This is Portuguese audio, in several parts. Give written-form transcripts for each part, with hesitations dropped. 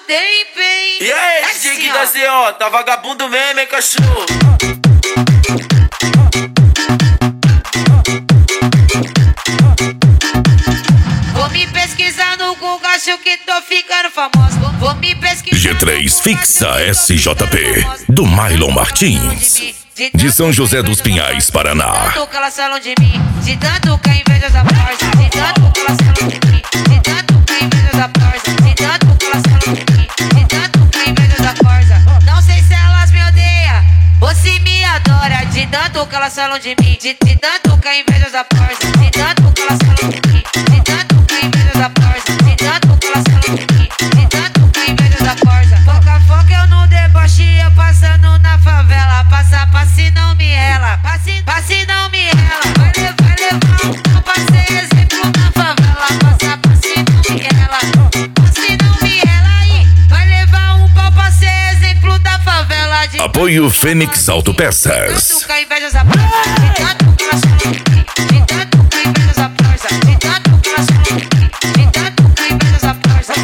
tem bem. E aí, DJ que da CO, tá vagabundo mesmo, hein, cachorro? Vou me pesquisar no Google, acho que tô ficando famoso. Vou me pesquisar G3 Fixa SJP, do Mylon Martins, de São José dos Pinhais, Paraná. De tanto que elas falam de mim, de tanto que a inveja da parça, de tanto que elas falam de mim, de tanto que a inveja da parça, de tanto que elas falam de mim, de tanto que a inveja da parça. Não sei se elas me odeiam ou se me adora, de tanto que elas falam de mim, de tanto que a inveja da parça, de tanto que elas falam de mim, de tanto que a inveja da parça, de tanto que elas falam de mim, de tanto que a inveja da parça. Foca, foca eu no deboche, eu passando na favela, passa, passe não me rela, passe não me rela, vai levar um pra ser exemplo na favela, passa, passe não me rela, passe não me rela aí, vai levar um pau pra ser exemplo da favela. De Apoio Fênix Autopeças. tanto que a inveja da parça, de tanto que elas falam de mim, de tanto que a inveja da parça, de tanto que elas falam de mim, de tanto que a inveja da parça.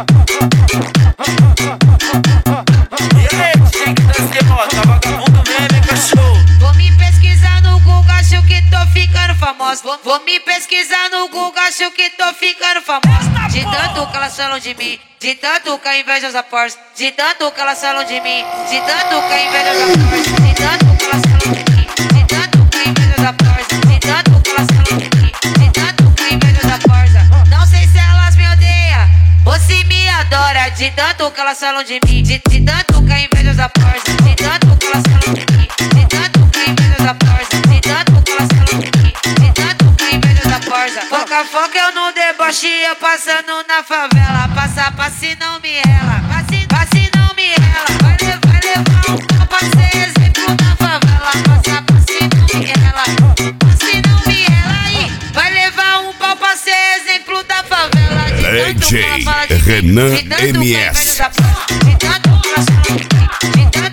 E aí, DJ que da CO, tá vagabundo mesmo, hein, cachorro? Vou me pesquisar no Google, acho que tô ficando famoso. Vou me pesquisar no Google, acho que tô ficando famoso. De tanto que elas falam de mim, de tanto que a inveja da parça, de tanto que elas falam de mim, de tanto que a inveja da parça, de tanto que elas falam de mim, de tanto que a inveja da parça, de tanto que elas falam de mim, de tanto que a inveja da parça. Não sei se elas me odeiam ou se me adora, de tanto que elas falam de mim, de tanto que a inveja da parça, de tanto que elas falam de mim, de tanto que a inveja da parça, de tanto que elas falam de mim, de tanto que a inveja da parça. Foca, foca eu no deboche, eu passando na favela, passa, passe não me rela, passe não me rela, vai levar um pau pra ser exemplo na favela, passa, passe não me rela, passe não me rela aí, vai levar um pau pra ser exemplo da favela. De tanto que ela fala de mim, Renan de tanto que a inveja MS. da parça, de tanto que elas falam de mim, de tanto